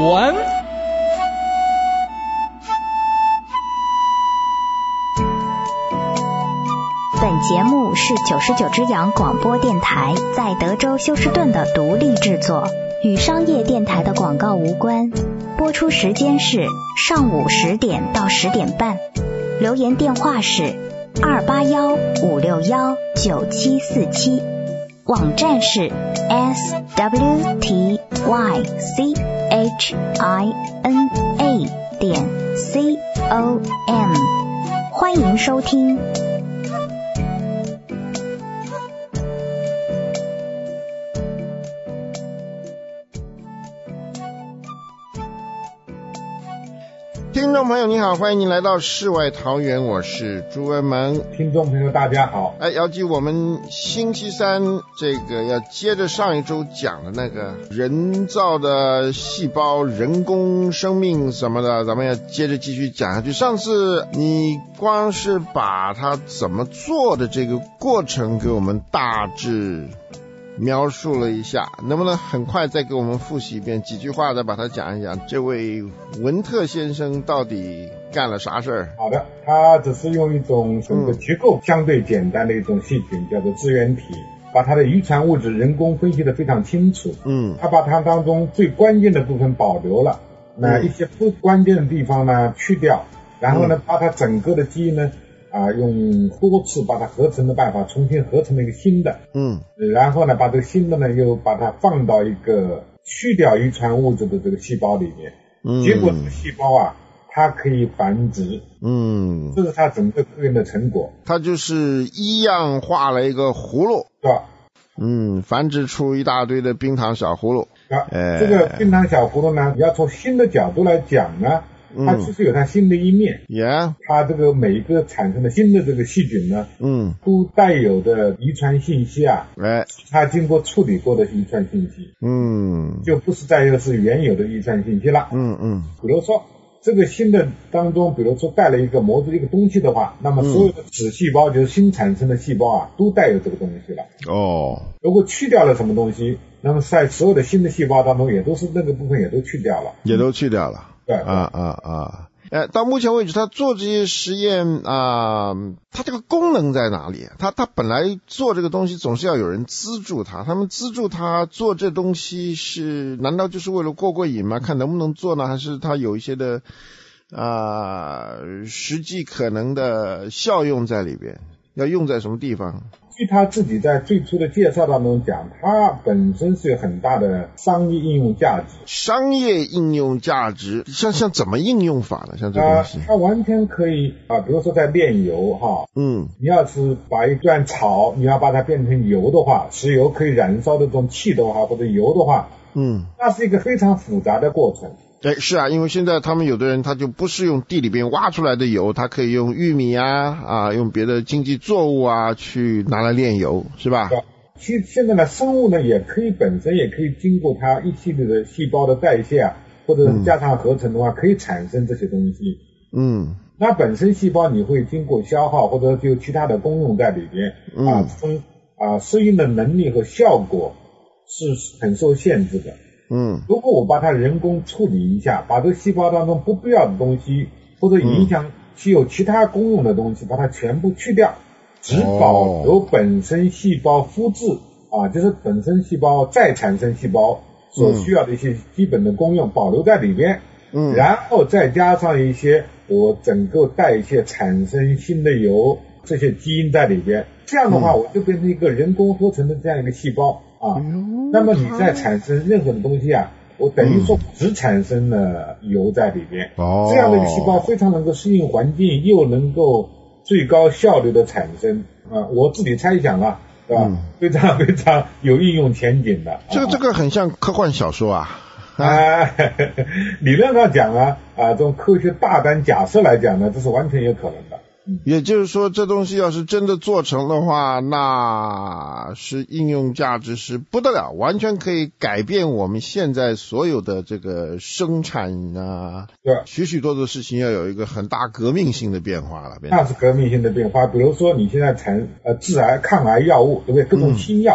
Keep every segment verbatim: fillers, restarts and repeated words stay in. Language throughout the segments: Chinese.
文。 本节目是九十九只羊广播电台在德州休斯顿的独立制作，与商业电台的广告无关。播出时间是上午十点到十点半。留言电话是二八幺五六幺九七四七，网站是 s w t y c h i n a 点 c o m， 欢迎收听。 听众朋友你好，欢迎您来到世外桃源，我是朱文萌。 听众朋友大家好。 哎，姚记，我们星期三这个要接着上一周讲的那个人造的细胞、人工生命什么的，咱们要接着继续讲下去。上次你光是把它怎么做的这个过程给我们大致描述了一下，能不能很快再给我们复习一遍，几句话再把它讲一讲，这位文特先生到底干了啥事儿？ 好的，他只是用一种整个结构相对简单的一种细菌，叫做支原体，把它的遗传物质人工分析得非常清楚。嗯，他把它当中最关键的部分保留了，那一些不关键的地方呢去掉，然后呢把它整个的基因呢啊，用多次把它合成的办法重新合成了一个新的，嗯，然后呢把这个新的呢又把它放到一个去掉遗传物质的这个细胞里面，嗯，结果这个细胞啊它可以繁殖，嗯，这是它整个科研的成果。 它就是一样画了一个葫芦， 对吧？ 嗯，繁殖出一大堆的冰糖小葫芦。 啊，哎，这个冰糖小葫芦呢，你要从新的角度来讲呢，它其实有它新的一面，yeah. 它这个每一个产生的新的这个细菌呢，嗯，都带有的遗传信息啊，哎，它经过处理过的遗传信息，嗯，就不是再又是原有的遗传信息了，嗯嗯。比如说这个新的当中，比如说带了一个模子一个东西的话，那么所有的子细胞，就是新产生的细胞啊，都带有这个东西了。哦，如果去掉了什么东西，那么在所有的新的细胞当中，也都是那个部分也都去掉了， 也都去掉了。对啊啊啊！哎，到目前为止，他做这些实验啊，他这个功能在哪里？他他本来做这个东西总是要有人资助他，他们资助他做这东西是难道就是为了过过瘾吗？看能不能做呢？还是他有一些的啊实际可能的效用在里边？要用在什么地方？ 据他自己在最初的介绍当中讲，它本身是有很大的商业应用价值。 商业应用价值，像像怎么应用法呢？像这东西， 它、呃、它完全可以啊，比如说在炼油哈，嗯，你要是把一段草，你要把它变成油的话，石油可以燃烧的这种气的话，或者油的话，嗯，那是一个非常复杂的过程。 对，是啊，因为现在他们有的人他就不是用地里边挖出来的油，他可以用玉米啊啊，用别的经济作物啊去拿来炼油，是吧？ 对，其实现在呢，生物呢也可以本身也可以经过它一系列的细胞的代谢啊，或者加上合成的话，嗯、可以产生这些东西。嗯，那本身细胞你会经过消耗或者就其他的功用在里边，嗯、啊，分啊适应的能力和效果是很受限制的。嗯，如果我把它人工处理一下，把这个细胞当中不必要的东西或者影响具有其他功用的东西，把它全部去掉，只保留本身细胞复制、哦、啊，就是本身细胞再产生细胞所需要的一些基本的功用保留在里边，嗯，然后再加上一些我整个代谢产生新的油这些基因在里边，这样的话我就变成一个人工合成的这样一个细胞。啊，那么你再产生任何的东西啊，我等于说只产生了油在里边，哦，这样的一个细胞非常能够适应环境，又能够最高效率的产生啊，我自己猜想啊，对吧？嗯、非常非常有应用前景的。 这个这个很像科幻小说啊。 啊，理论上讲啊，啊，这种科学大胆假设来讲呢，这是完全有可能的。 也就是说，这东西要是真的做成的话，那是应用价值是不得了，完全可以改变我们现在所有的这个生产啊，对，许许多多的事情要有一个很大革命性的变化了。 那是革命性的变化，比如说你现在产呃致癌抗癌药物，对不对？各种新药。嗯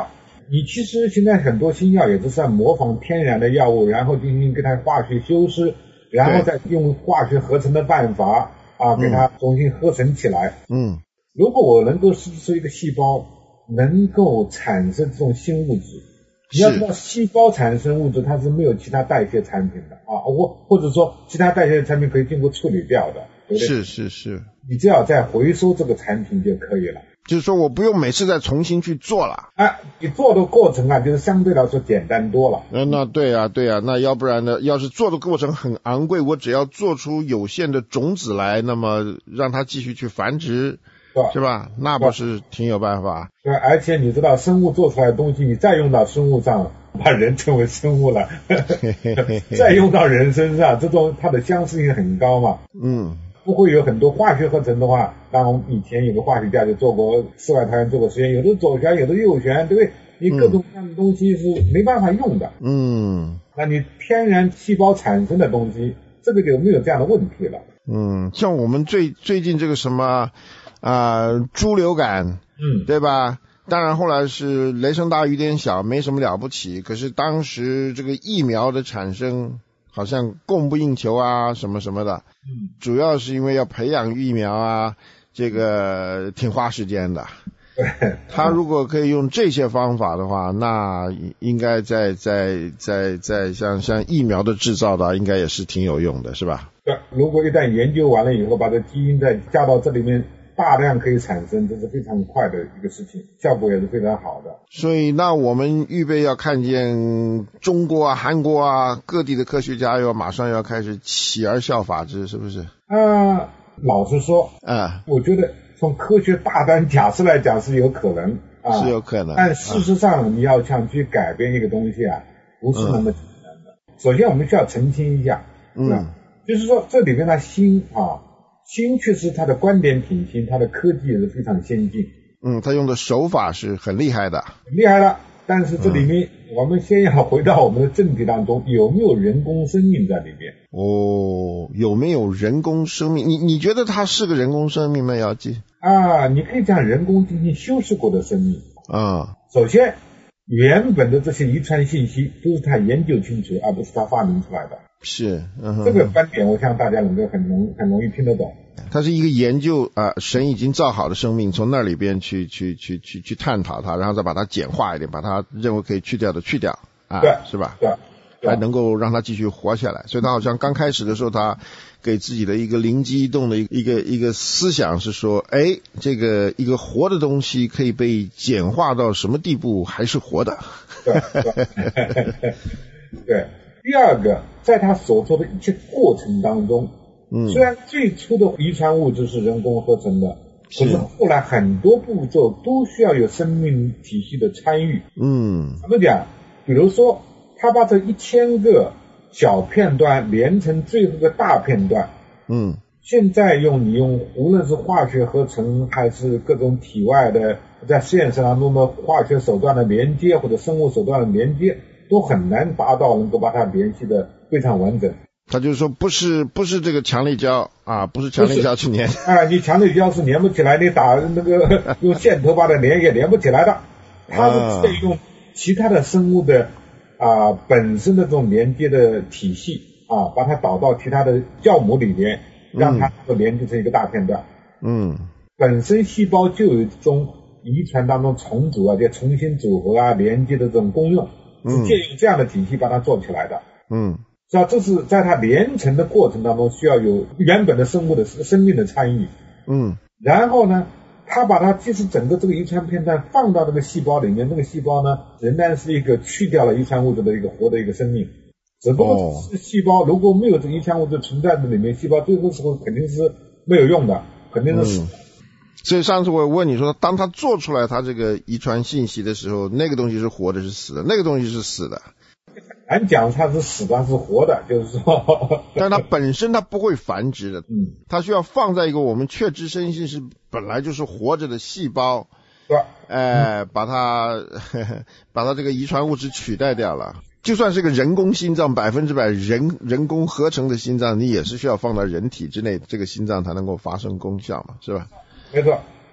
你其实现在很多新药也是在模仿天然的药物，然后进行给它化学修饰，然后再用化学合成的办法啊，给它重新合成起来。 嗯， 如果我能够是是一个细胞能够产生这种新物质，你要知道细胞产生物质它是没有其他代谢产品的啊，或或者说其他代谢产品可以经过处理掉的，对不对？ 是是是， 你只要再回收这个产品就可以了。 就是说我不用每次再重新去做了。 哎，你做的过程啊，就是相对来说简单多了。 嗯，那对啊对啊，那要不然呢，要是做的过程很昂贵，我只要做出有限的种子来，那么让它继续去繁殖，是吧？那不是挺有办法？ 对，而且你知道生物做出来的东西，你再用到生物上，把人称为生物了，再用到人身上，这种它的相似性很高嘛。 嗯。 不会有很多化学合成的话，当然我们以前有个化学家就做过室外条件做过实验，有的左旋有的右旋，对不对？你各种各样的东西是没办法用的。嗯，那你天然细胞产生的东西，这个就没有这样的问题了。 嗯，像我们最最近这个什么啊、呃、猪流感，嗯，对吧？当然后来是雷声大雨点小，没什么了不起，可是当时这个疫苗的产生好像供不应求啊，什么什么的，嗯，主要是因为要培养疫苗啊，这个挺花时间的。他如果可以用这些方法的话，那应该在在在在像像疫苗的制造的，应该也是挺有用的，是吧？ 对，如果一旦研究完了以后，把这基因再加到这里面，大量可以产生，这是非常快的一个事情，效果也是非常好的。 所以那我们预备要看见中国啊、韩国啊各地的科学家要马上要开始起而效法之，是不是？ 啊，老实说， 啊， 我觉得从科学大胆假设来讲是有可能啊， 是有可能。 但事实上你要想去改变一个东西啊，不是那么简单的。嗯、首先我们需要澄清一下，嗯，就是说这里面的新啊。新确实它的观点挺新，它的科技也是非常先进。 嗯，他用的手法是很厉害的。 很厉害的，但是这里面、嗯、我们先要回到我们的正题当中，有没有人工生命在里边？ 哦，有没有人工生命？你你觉得它是个人工生命吗？姚记？ 啊，你可以讲人工进行修饰过的生命。 啊、嗯， 首先原本的这些遗传信息都是他研究清楚，而不是他发明出来的。 是，嗯哼， 这个观点我想大家能够很容很容易听得懂。 它是一个研究啊、呃，神已经造好的生命，从那里边去去去去去探讨它，然后再把它简化一点，把它认为可以去掉的去掉，啊， 对， 是吧？ 对， 还能够让它继续活下来。所以他好像刚开始的时候，他给自己的一个灵机一动的一个一个思想是说，哎，这个一个活的东西可以被简化到什么地步还是活的？ 对，对，对。第二个，在他所做的一切过程当中，嗯，虽然最初的遗传物质是人工合成的，可是后来很多步骤都需要有生命体系的参与。嗯，怎么讲？比如说，他把这一千个小片段连成最后一个大片段。嗯，现在用你用无论是化学合成还是各种体外的在实验室当中的化学手段的连接或者生物手段的连接，都很难达到能够把它联系的非常完整。 他就是说不是不是这个强力胶啊，不是强力胶去粘啊，你强力胶是粘不起来，你打那个用线头把它连也连不起来的。它是可以用其他的生物的啊本身的这种连接的体系啊，把它导到其他的酵母里面，让它能够连接成一个大片段。嗯，本身细胞就有这种遗传当中重组啊，就重新组合啊连接的这种功用。是借用这样的体系把它做起来的。嗯，是吧？这是在它连成的过程当中需要有原本的生物的生命的参与。嗯，然后呢，它把它即使整个这个遗传片段放到这个细胞里面，那个细胞呢仍然是一个去掉了遗传物质的一个活的一个生命。只不过是细胞如果没有这个遗传物质存在在里面，细胞最后时候肯定是没有用的，肯定是死的。嗯， 所以上次我问你说，当他做出来他这个遗传信息的时候，那个东西是活的是死的？那个东西是死的。 咱讲它是死的是活的，就是说但它本身它不会繁殖的。嗯，它需要放在一个我们确知生性是本来就是活着的细胞，对，呃，把它呵呵把它这个遗传物质取代掉了。就算是个人工心脏，百分之百人人工合成的心脏，你也是需要放到人体之内，这个心脏才能够发生功效嘛，是吧？ 没错，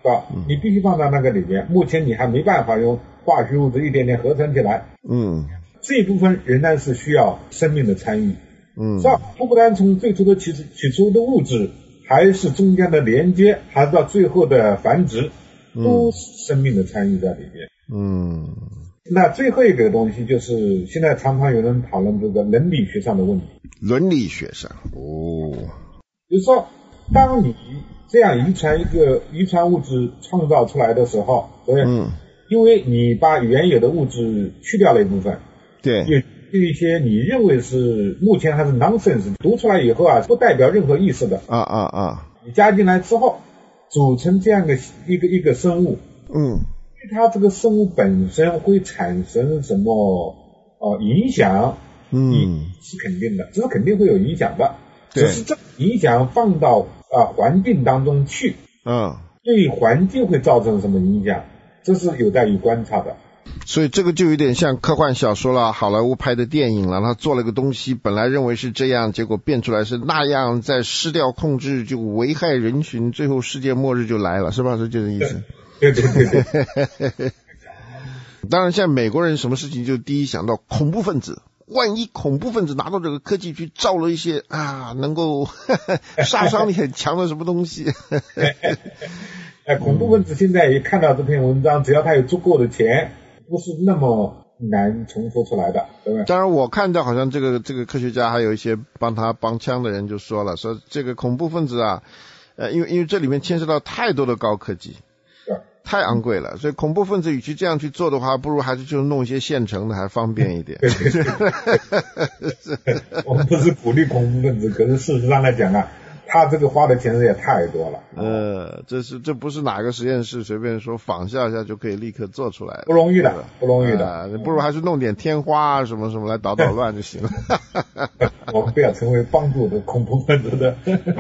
吧？你必须放到那个里面。目前你还没办法用化学物质一点点合成起来。 嗯， 这一部分仍然是需要生命的参与。 嗯， 是吧？不单从最初的起起初的物质，还是中间的连接，还是到最后的繁殖，都是生命的参与在里面。 嗯， 那最后一个东西就是现在常常有人讨论这个伦理学上的问题。 伦理学上，哦， 就是说，当你这样遗传一个遗传物质创造出来的时候，对，嗯，因为你把原有的物质去掉了一部分， 对， 有有一些你认为是目前还是 nonsense， 读出来以后啊，不代表任何意思的啊啊啊， 你加进来之后，组成这样的一个一个生物， 嗯， 对它这个生物本身会产生什么呃影响？ 嗯， 是肯定的，这是肯定会有影响的， 对， 只是这影响放到啊、呃、环境当中去， 嗯， 对环境会造成什么影响，这是有待于观察的。 所以这个就有点像科幻小说了，好莱坞拍的电影了，他做了个东西，本来认为是这样，结果变出来是那样，再失掉控制就危害人群，最后世界末日就来了，是吧？是这个意思。 对对对对。 当然，现在美国人什么事情就第一想到恐怖分子。万一恐怖分子拿到这个科技去造了一些啊能够呵呵杀伤力很强的什么东西哎，恐怖分子现在一看到这篇文章，只要他有足够的钱，不是那么难重复出来的，对吧？ 当然我看到好像这个这个科学家还有一些帮他帮腔的人就说了，说这个恐怖分子啊呃因为因为这里面牵涉到太多的高科技，太昂贵了，所以恐怖分子与其这样去做的话，不如还是就弄一些现成的，还方便一点。 对对对我们不是鼓励恐怖分子，可是事实上来讲啊，他这个花的钱也太多了。 呃，这是这不是哪个实验室随便说仿效一下就可以立刻做出来的， 不容易的，不容易的。 呃、不如还是弄点天花啊什么什么来捣捣乱就行了。 我们不要成为帮助的恐怖分子的。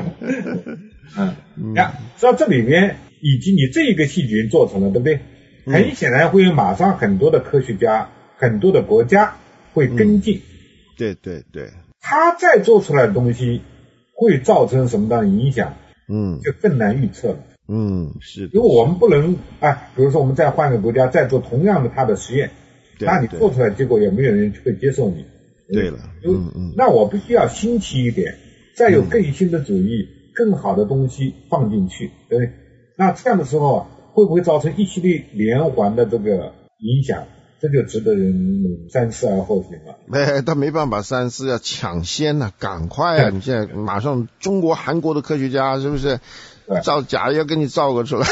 嗯，呀，知道这里面以及你这一个细菌做成了，对不对？嗯、很显然会有马上很多的科学家、很多的国家会跟进。 嗯、对对对， 他再做出来的东西会造成什么样的影响？嗯，就更难预测了。 嗯，是的。 因为我们不能啊，比如说我们再换个国家再做同样的他的实验，那你做出来结果也没有人会接受你。 对了，嗯嗯， 那我必须要新奇一点，再有更新的主意。嗯，更好的东西放进去，对不对？那这样的时候啊，会不会造成一系列连环的这个影响？这就值得人三思而后行了。 哎，他没办法三思，要抢先啊，赶快啊！你现在马上中国、韩国的科学家是不是造假要给你造个出来？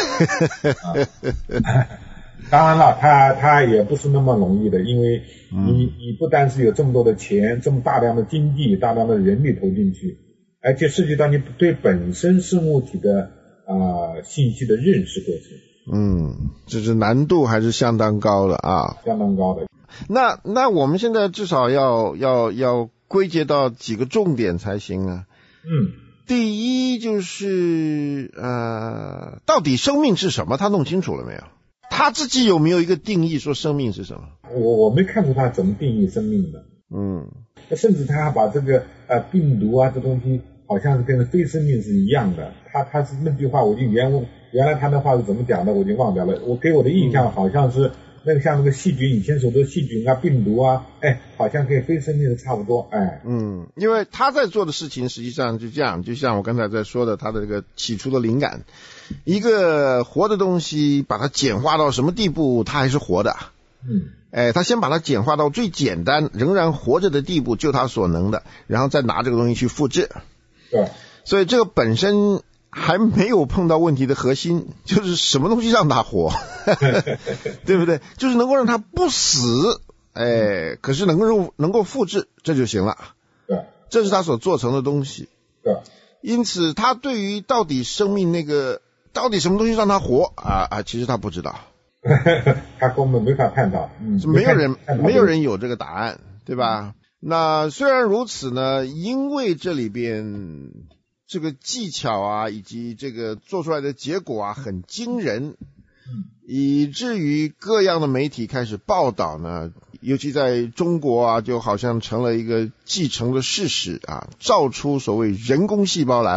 当然了，他他也不是那么容易的，因为你、嗯、你不单是有这么多的钱，这么大量的经济、大量的人力投进去。而且涉及到你对本身生物体的啊、呃、信息的认识过程， 嗯，这是难度还是相当高的啊， 相当高的。 那那我们现在至少要要要归结到几个重点才行啊。 嗯， 第一就是呃，到底生命是什么？他弄清楚了没有？他自己有没有一个定义说生命是什么？ 我我没看出他怎么定义生命的。 嗯， 甚至他把这个呃病毒啊这东西。好像是跟非生命是一样的，他他是那句话，我就原原来他的话是怎么讲的，我已经忘掉了。我给我的印象好像是那个像那个细菌，以前说的细菌啊、病毒啊，哎，好像跟非生命的差不多，哎。 嗯，因为他在做的事情实际上就这样，就像我刚才在说的，他的这个起初的灵感，一个活的东西，把它简化到什么地步，它还是活的。 嗯。 哎，他先把它简化到最简单，仍然活着的地步，就他所能的，然后再拿这个东西去复制。 对， 所以这个本身还没有碰到问题的核心，就是什么东西让它活，对不对？就是能够让它不死，哎，可是能够能够复制，这就行了。 对， 这是他所做成的东西。 对， 因此他对于到底生命那个到底什么东西让它活啊啊，其实他不知道， 他根本没法探讨， 嗯，没有人没有人有这个答案，对吧？那虽然如此呢，因为这里边这个技巧啊，以及这个做出来的结果啊很惊人，以至于各样的媒体开始报道呢，尤其在中国啊，就好像成了一个既成的事实啊，造出所谓人工细胞来了。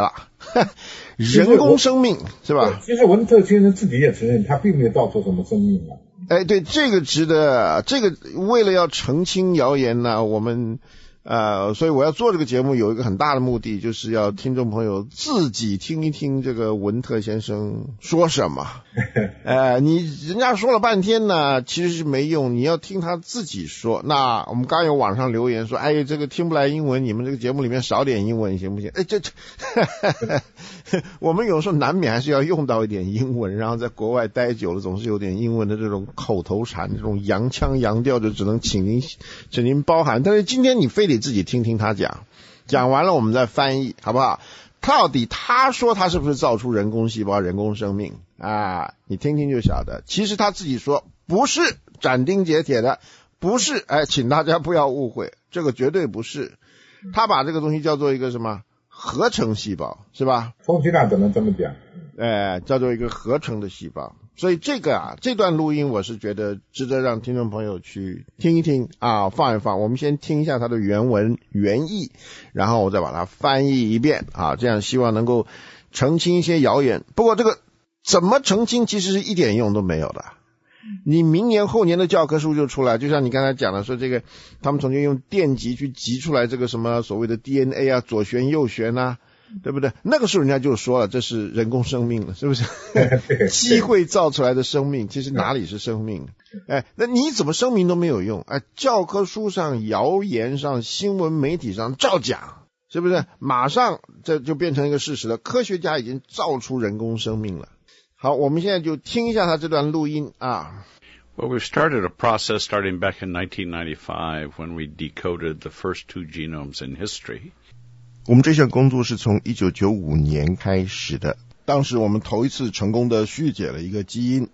人工生命是吧？ 其实文特先生自己也承认，他并没有造出什么生命啊。 哎，对，这个值得，这个为了要澄清谣言呢，我们呃，所以我要做这个节目有一个很大的目的，就是要听众朋友自己听一听这个文特先生说什么。呃，你人家说了半天呢，其实是没用，你要听他自己说。那我们刚有网上留言说，哎，这个听不来英文，你们这个节目里面少点英文行不行？哎，这这，我们有时候难免还是要用到一点英文，然后在国外待久了，总是有点英文的这种口头禅，这种洋腔洋调，就只能请您请您包涵。但是今天你非得自己听听他讲，讲完了我们再翻译，好不好？到底他说他是不是造出人工细胞、人工生命啊？你听听就晓得。其实他自己说不是，斩钉截铁的不是。哎，请大家不要误会，这个绝对不是。他把这个东西叫做一个什么合成细胞，是吧？ 充其量只能这么讲。 哎，叫做一个合成的细胞。所以这个啊，这段录音我是觉得值得让听众朋友去听一听啊，放一放。我们先听一下它的原文原意，然后我再把它翻译一遍啊，这样希望能够澄清一些谣言。不过这个怎么澄清其实是一点用都没有的。你明年后年的教科书就出来，就像你刚才讲的说，这个他们曾经用电极去极出来这个什么所谓的 D N A 啊，左旋右旋啊，对不对？那个时候人家就说了，这是人工生命了，是不是？机会造出来的生命，其实哪里是生命？哎，那你怎么声明都没有用。哎，教科书上、谣言上、新闻媒体上照讲，是不是？马上这就变成一个事实了。科学家已经造出人工生命了。好，我们现在就听一下他这段录音啊。 Well, we've started a process starting back in nineteen ninety-five when we decoded the first two genomes in history. 我们这项工作是从一九九五年开始的，当时我们头一次成功的续解了一个基因。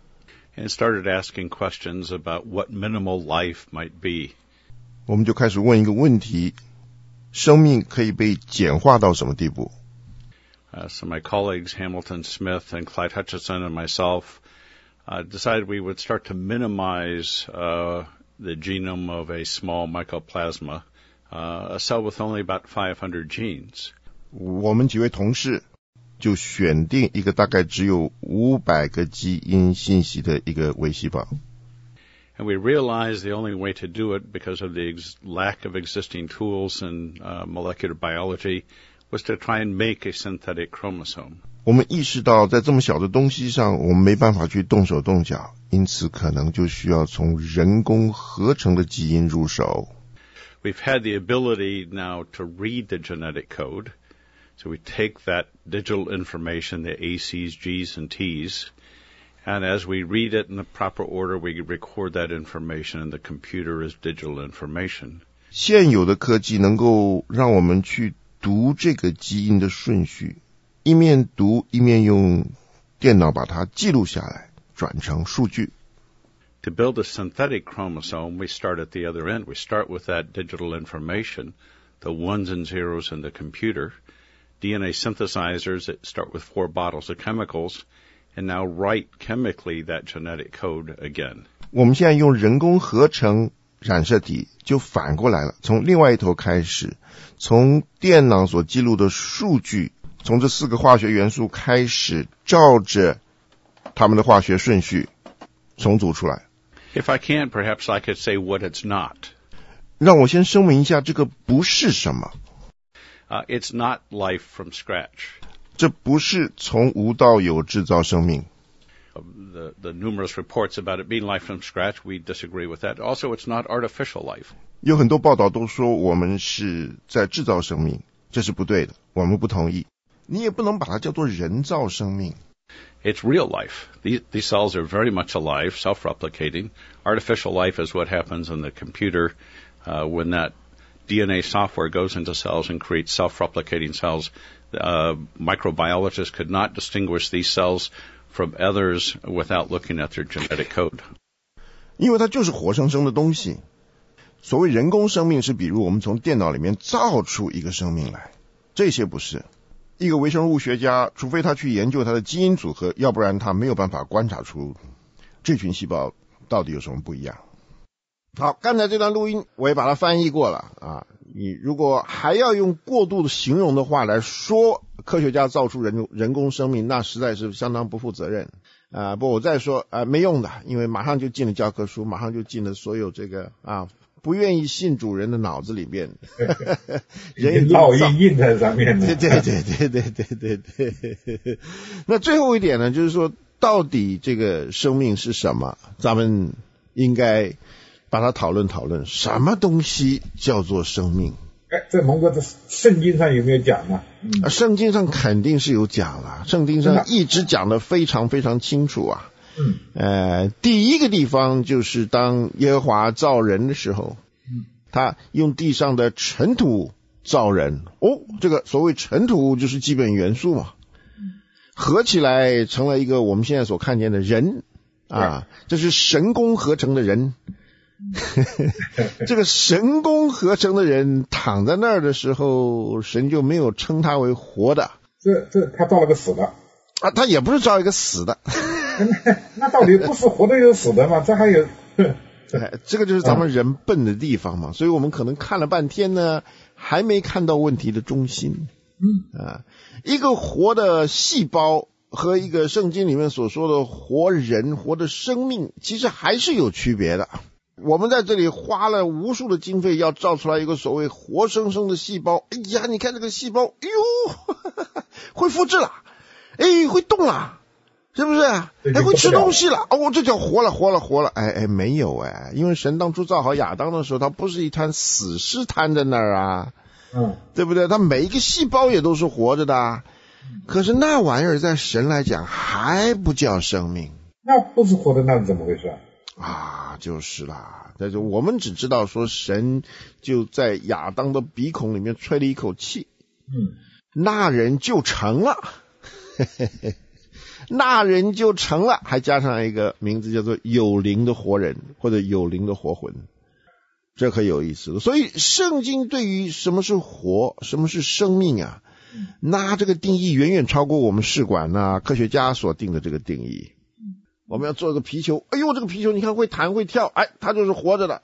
And started asking questions about what minimal life might be. 我们就开始问一个问题，生命可以被简化到什么地步？ Uh, so my colleagues Hamilton Smith and Clyde Hutchison and myself uh, decided we would start to minimize uh, the genome of a small mycoplasma, uh, a cell with only about five hundred genes. 我们几位同事就选定一个大概只有五百个基因信息的一个微细胞。 And we realized the only way to do it, because of the ex- lack of existing tools in uh, molecular biology, was to try and make a synthetic chromosome. 我们意识到在这么小的东西上我们没办法去动手动脚，因此可能就需要从人工合成的基因入手。 We've had the ability now to read the genetic code. So we take that digital information, the A, C's, G's, and T's, and as we read it in the proper order, we record that information in the computer as digital information. 现有的科技能够让我们去读这个基因的顺序，一面读一面用电脑把它记录下来，转成数据。 To build a synthetic chromosome, we start at the other end. We start with that digital information, the ones and zeros in the computer. D N A synthesizers that start with four bottles of chemicals and now write chemically that genetic code again. 我们现在用人工合成染色体就反过来了，从另外一头开始，从电脑所记录的数据，从这四个化学元素开始，照着它们的化学顺序重组出来。 If I can, perhaps I could say what it's not. 让我先声明一下，这个不是什么。 Uh, it's not life from scratch. 这不是从无到有制造生命。 The, the numerous reports about it being life from scratch, we disagree with that. Also, it's not artificial life. 有很多报道都说我们是在制造生命，这是不对的，我们不同意。你也不能把它叫做人造生命。 It's real life. These, these cells are very much alive, self-replicating. Artificial life is what happens in the computer uh, when that D N A software goes into cells and creates self-replicating cells. Uh, microbiologists could not distinguish these cells from others without looking at their genetic code. 因为它就是活生生的东西。所谓人工生命是比如我们从电脑里面造出一个生命来，这些不是。一个微生物学家，除非他去研究它的基因组合，要不然他没有办法观察出这群细胞到底有什么不一样。 好，刚才这段录音我也把它翻译过了啊。你如果还要用过度的形容的话来说科学家造出人人工生命，那实在是相当不负责任啊。不，我再说啊，没用的，因为马上就进了教科书，马上就进了所有这个啊不愿意信主人的脑子里面，人烙印印在上面的。 对对对对对对对对。那最后一点呢，就是说，到底这个生命是什么？咱们应该把它讨论讨论，什么东西叫做生命？ 哎，这蒙哥，这圣经上有没有讲呢？ 嗯、圣经上肯定是有讲了，圣经上一直讲得非常非常清楚啊。 嗯， 呃，第一个地方就是当耶和华造人的时候， 嗯， 他用地上的尘土造人。哦，这个所谓尘土就是基本元素嘛， 嗯， 合起来成了一个我们现在所看见的人啊，这是神工合成的人。这个神工合成的人躺在那儿的时候，神就没有称他为活的。 这这他造了个死的啊，他也不是造一个死的。 那到底不是活的有死的吗？这还有这个就是咱们人笨的地方嘛，所以我们可能看了半天呢，还没看到问题的中心。 嗯啊，一个活的细胞和一个圣经里面所说的活人、活的生命，其实还是有区别的。我们在这里花了无数的经费，要造出来一个所谓活生生的细胞。哎呀，你看这个细胞，哎呦，呵呵会复制了，哎，会动了。是不是？还会吃东西了？哦，这叫活了，活了，活了！哎哎，没有哎，因为神当初造好亚当的时候，他不是一滩死尸瘫在那儿啊， 嗯， 对不对？他每一个细胞也都是活着的，可是那玩意儿在神来讲还不叫生命。 那不是活的，那是怎么回事啊？就是啦，但是我们只知道说神就在亚当的鼻孔里面吹了一口气， 嗯， 那人就成了。嘿嘿嘿，那人就成了，还加上一个名字叫做有灵的活人或者有灵的活魂，这可有意思了。所以圣经对于什么是活，什么是生命啊，那这个定义远远超过我们试管啊科学家所定的这个定义。我们要做一个皮球，哎呦，这个皮球你看会弹会跳，哎，它就是活着的。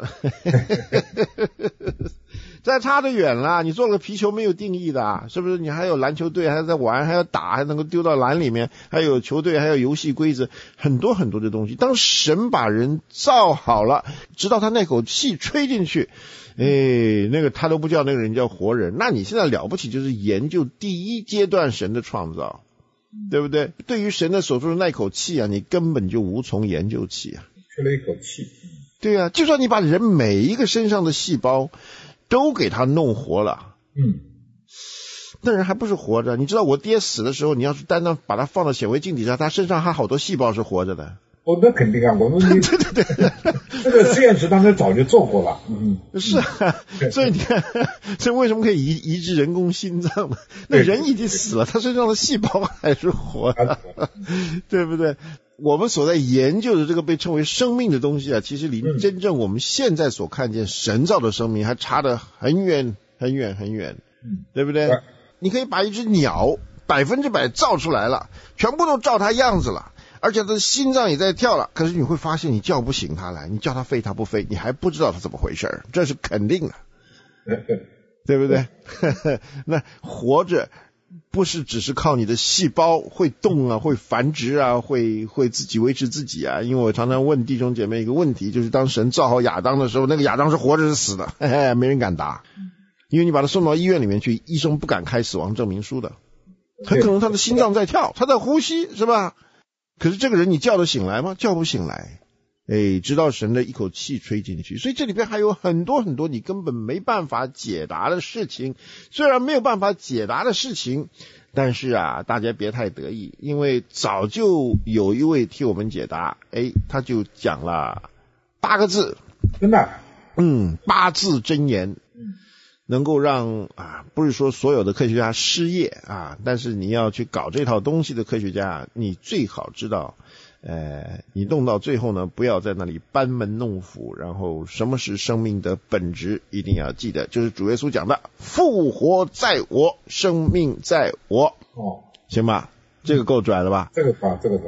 再差得远了，你做了个皮球没有定义的，是不是？你还有篮球队还在玩，还要打，还能够丢到篮里面，还有球队，还有游戏规则，很多很多的东西。当神把人造好了，直到他那口气吹进去，哎，那个他都不叫那个人叫活人。那你现在了不起就是研究第一阶段神的创造，对不对？对于神的所说的那口气啊，你根本就无从研究起啊。 吹了一口气。 对啊，就算你把人每一个身上的细胞都给他弄活了， 嗯， 那人还不是活着？你知道我爹死的时候，你要是单单把他放到显微镜底下，他身上还好多细胞是活着的。 哦，那肯定啊，我们对对对，这个实验室当中早就做过了。嗯， 是啊，所以你看，这为什么可以移移植人工心脏呢？那人已经死了，他身上的细胞还是活的，对不对？我们所在研究的这个被称为生命的东西啊，其实离真正我们现在所看见神造的生命还差得很远很远很远，对不对？你可以把一只鸟百分之百造出来了，全部都照它样子了，而且它的心脏也在跳了，可是你会发现你叫不醒它来，你叫它飞它不飞，你还不知道它怎么回事，这是肯定的，对不对？那活着不是只是靠你的细胞会动啊，会繁殖啊，会会自己维持自己啊。因为我常常问弟兄姐妹一个问题，就是当神造好亚当的时候，那个亚当是活着是死的？嘿嘿，没人敢答，因为你把他送到医院里面去，医生不敢开死亡证明书的，很可能他的心脏在跳，他在呼吸，是吧？可是这个人你叫得醒来吗？叫不醒来。哎，直到神的一口气吹进去，所以这里边还有很多很多你根本没办法解答的事情。虽然没有办法解答的事情，但是啊，大家别太得意，因为早就有一位替我们解答。哎，他就讲了八个字， 真的， 嗯，八字真言，能够让啊，不是说所有的科学家失业啊，但是你要去搞这套东西的科学家，你最好知道。呃，你弄到最后呢，不要在那里班门弄斧，然后什么是生命的本质，一定要记得，就是主耶稣讲的，复活在我，生命在我。 哦， 行吧，这个够拽了吧？ 这个吧，这个吧，对。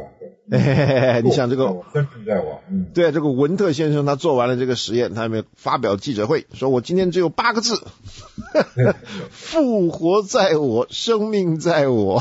哎，你想这个生命在我，嗯， 对，这个文特先生他做完了这个实验，他有没有发表记者会说，我今天只有八个字，复活在我，生命在我。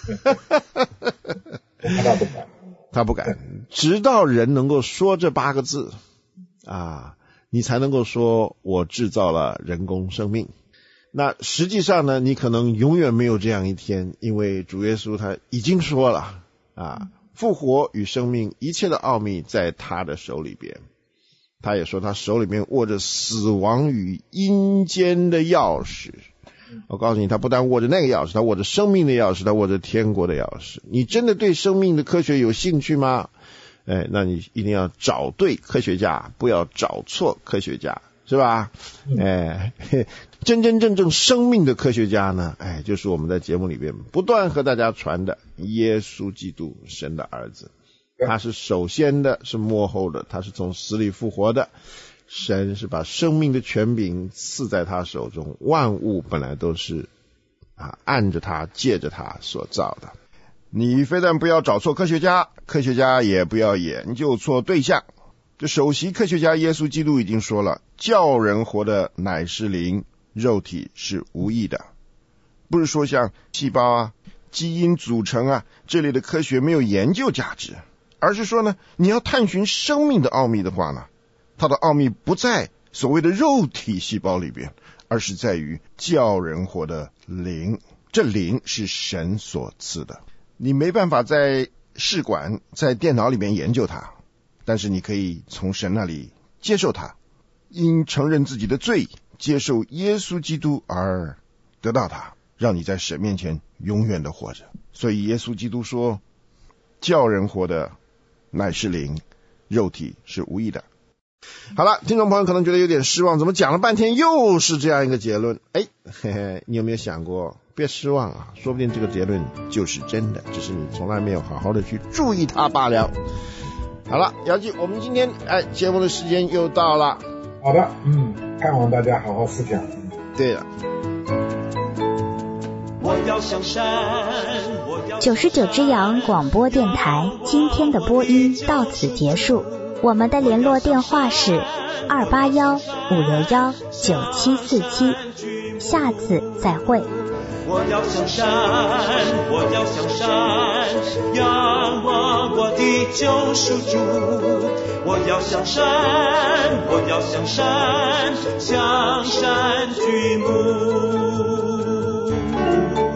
他不敢， 他不敢，直到人能够说这八个字啊，你才能够说我制造了人工生命。那实际上呢，你可能永远没有这样一天，因为主耶稣他已经说了啊，复活与生命一切的奥秘在他的手里边。他也说他手里面握着死亡与阴间的钥匙。我告诉你，他不但握着那个钥匙，他握着生命的钥匙，他握着天国的钥匙。你真的对生命的科学有兴趣吗？哎，那你一定要找对科学家，不要找错科学家，是吧？哎，真真正正生命的科学家呢，哎，就是我们在节目里边不断和大家传的耶稣基督，神的儿子。他是首先的，是末后的，他是从死里复活的。神是把生命的权柄赐在他手中，万物本来都是啊按着他借着他所造的。你非但不要找错科学家，科学家也不要研究错对象。这首席科学家耶稣基督已经说了，叫人活的乃是灵，肉体是无益的。不是说像细胞啊、基因组成啊这类的科学没有研究价值，而是说呢，你要探寻生命的奥秘的话呢，它的奥秘不在所谓的肉体细胞里边，而是在于叫人活的灵。这灵是神所赐的，你没办法在试管在电脑里面研究它，但是你可以从神那里接受它，因承认自己的罪，接受耶稣基督而得到它，让你在神面前永远的活着。所以耶稣基督说，叫人活的乃是灵，肉体是无益的。好了，听众朋友可能觉得有点失望，怎么讲了半天又是这样一个结论？哎，嘿嘿，你有没有想过，别失望啊，说不定这个结论就是真的，只是你从来没有好好的去注意它罢了。好了，姚记，我们今天哎节目的时间又到了。 好的，嗯，盼望大家好好思想。 对了， 我要向山，我要九十九之阳广播电台今天的播音到此结束。我们的联络电话是二八幺五六幺九七四七，下次再会。 我要向山，我要向山，仰望我的救赎主。我要向山，我要向山，向山举目。